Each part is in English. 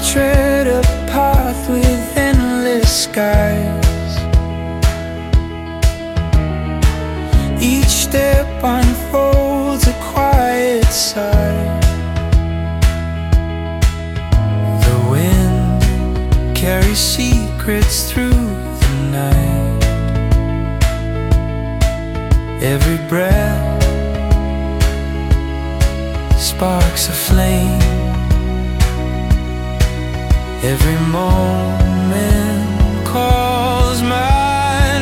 tread a path with endless skies. Each step unfolds a quiet sigh. The wind carries secrets through the night. Every breath sparks a flame. Every moment calls my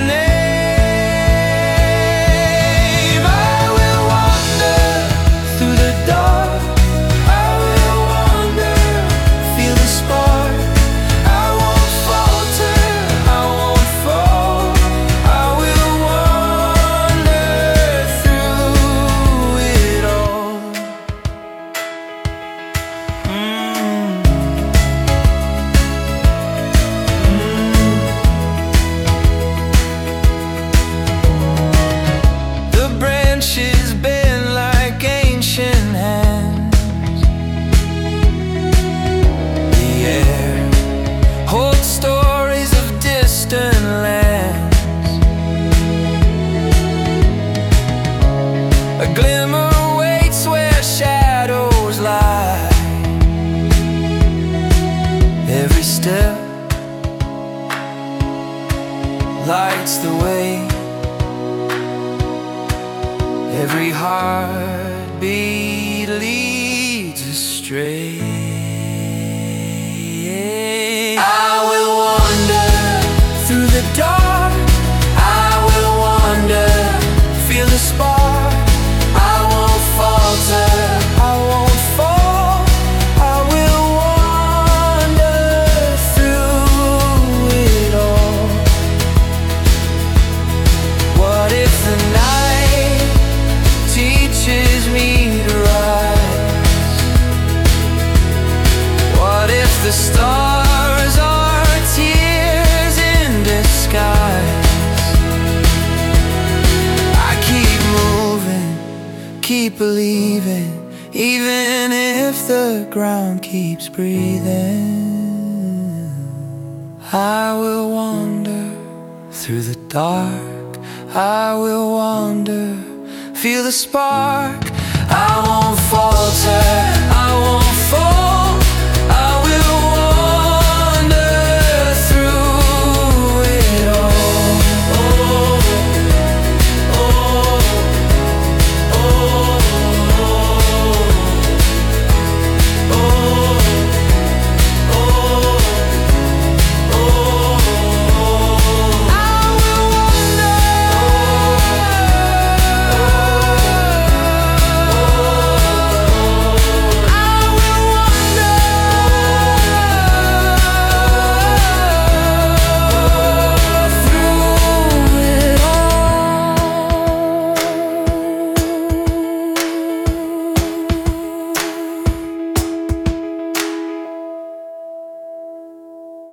name. I will wander through the dark. I will wander, feel the spark. I won't falter, I won't fall. I will wander through it all. Branches bend like ancient hands. The air holds stories of distant lands. A glimmer waits where shadows lie. Every step lights the way. Every heartbeat leads astray. I will wander through the dark. I will wander, feel the spark. I won't falter, I won't fall. I will wander through it all. What if the night teaches me to rise? What if the stars are tears in disguise? I keep moving, keep believing, even if the ground keeps breathing. I will wander through the dark. I will wander, feel the spark. I won't falter,